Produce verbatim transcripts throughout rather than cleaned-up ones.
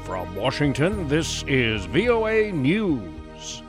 From Washington, this is V O A News.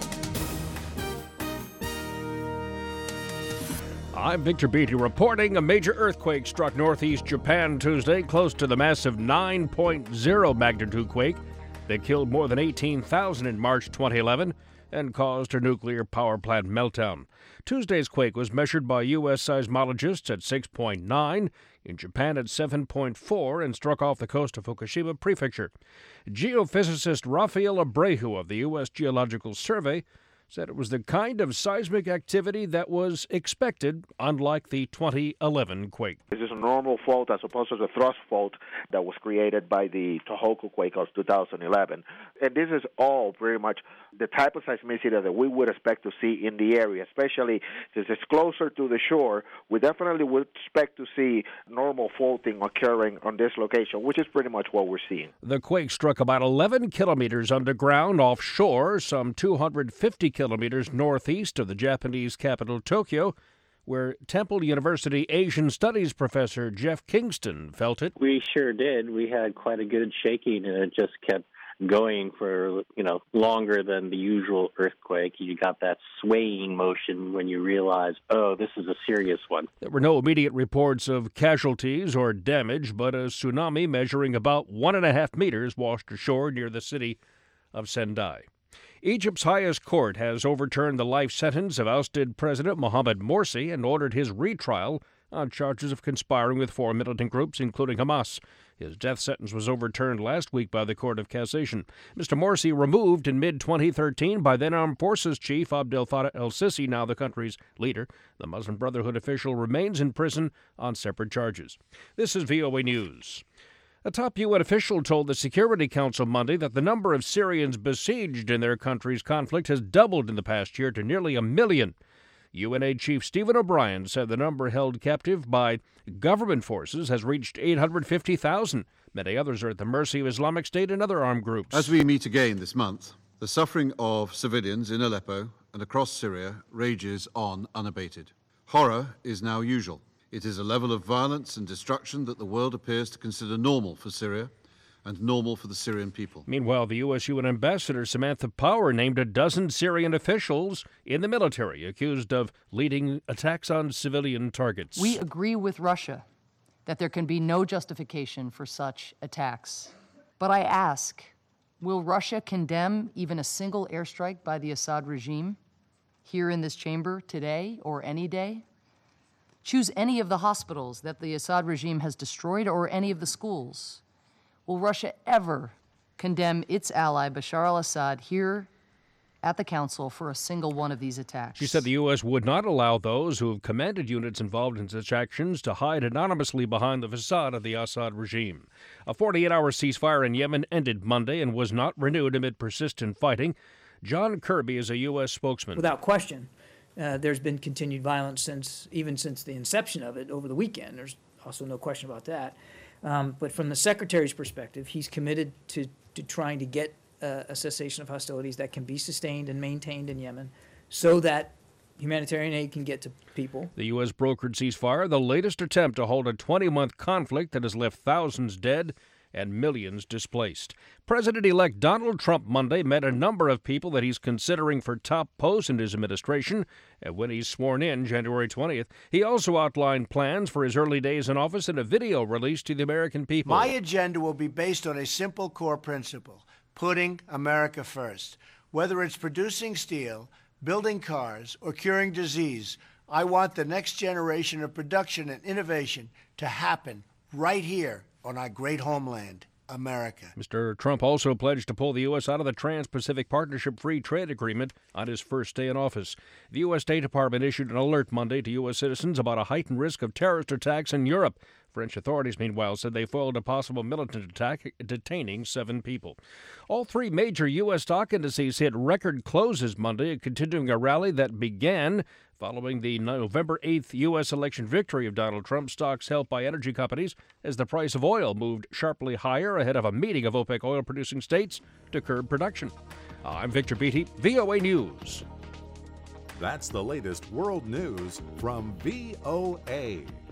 I'm Victor Beatty reporting. A major earthquake struck northeast Japan Tuesday, close to the massive nine point oh magnitude quake that killed more than eighteen thousand in March twenty eleven and caused a nuclear power plant meltdown. Tuesday's quake was measured by U S seismologists at six point nine, in Japan at seven point four, and struck off the coast of Fukushima Prefecture. Geophysicist Rafael Abreu of the U S Geological Survey said it was the kind of seismic activity that was expected, unlike the twenty eleven quake. This is a normal fault as opposed to the thrust fault that was created by the Tohoku quake of two thousand eleven. And this is all very much the type of seismicity that we would expect to see in the area, especially since it's closer to the shore. We definitely would expect to see normal faulting occurring on this location, which is pretty much what we're seeing. The quake struck about eleven kilometers underground offshore, some two hundred fifty kilometers northeast of the Japanese capital, Tokyo, where Temple University Asian Studies professor Jeff Kingston felt it. We sure did. We had quite a good shaking, and it just kept going for, you know, longer than the usual earthquake. You got that swaying motion when you realize, oh, this is a serious one. There were no immediate reports of casualties or damage, but a tsunami measuring about one and a half meters washed ashore near the city of Sendai. Egypt's highest court has overturned the life sentence of ousted President Mohamed Morsi and ordered his retrial on charges of conspiring with four militant groups, including Hamas. His death sentence was overturned last week by the Court of Cassation. Mister Morsi, removed in mid twenty thirteen by then Armed Forces Chief Abdel Fattah el-Sisi, now the country's leader. The Muslim Brotherhood official remains in prison on separate charges. This is V O A News. A top U N official told the Security Council Monday that the number of Syrians besieged in their country's conflict has doubled in the past year to nearly a million. U N Aid Chief Stephen O'Brien said the number held captive by government forces has reached eight hundred fifty thousand. Many others are at the mercy of Islamic State and other armed groups. As we meet again this month, the suffering of civilians in Aleppo and across Syria rages on unabated. Horror is now usual. It is a level of violence and destruction that the world appears to consider normal for Syria and normal for the Syrian people. Meanwhile, the U S U N Ambassador Samantha Power named a dozen Syrian officials in the military accused of leading attacks on civilian targets. We agree with Russia that there can be no justification for such attacks. But I ask, will Russia condemn even a single airstrike by the Assad regime here in this chamber today or any day? Choose any of the hospitals that the Assad regime has destroyed or any of the schools. Will Russia ever condemn its ally, Bashar al-Assad, here at the Council for a single one of these attacks? She said the U S would not allow those who have commanded units involved in such actions to hide anonymously behind the facade of the Assad regime. A forty-eight hour ceasefire in Yemen ended Monday and was not renewed amid persistent fighting. John Kirby is a U S spokesman. Without question, uh, there's been continued violence since even since the inception of it over the weekend. There's also no question about that. Um, but from the Secretary's perspective, he's committed to, to trying to get uh, a cessation of hostilities that can be sustained and maintained in Yemen so that humanitarian aid can get to people. The U S brokered ceasefire, the latest attempt to hold a twenty-month conflict that has left thousands dead and millions displaced. President-elect Donald Trump Monday met a number of people that he's considering for top posts in his administration. And when he's sworn in January twentieth, he also outlined plans for his early days in office in a video released to the American people. My agenda will be based on a simple core principle: putting America first. Whether it's producing steel, building cars, or curing disease, I want the next generation of production and innovation to happen right here on our great homeland, America. Mister Trump also pledged to pull the U S out of the Trans-Pacific Partnership Free Trade Agreement on his first day in office. The U S State Department issued an alert Monday to U S citizens about a heightened risk of terrorist attacks in Europe. French authorities, meanwhile, said they foiled a possible militant attack, detaining seven people. All three major U S stock indices hit record closes Monday, continuing a rally that began following the November eighth U S election victory of Donald Trump. Stocks helped by energy companies as the price of oil moved sharply higher ahead of a meeting of OPEC oil-producing states to curb production. I'm Victor Beatty, V O A News. That's the latest world news from V O A.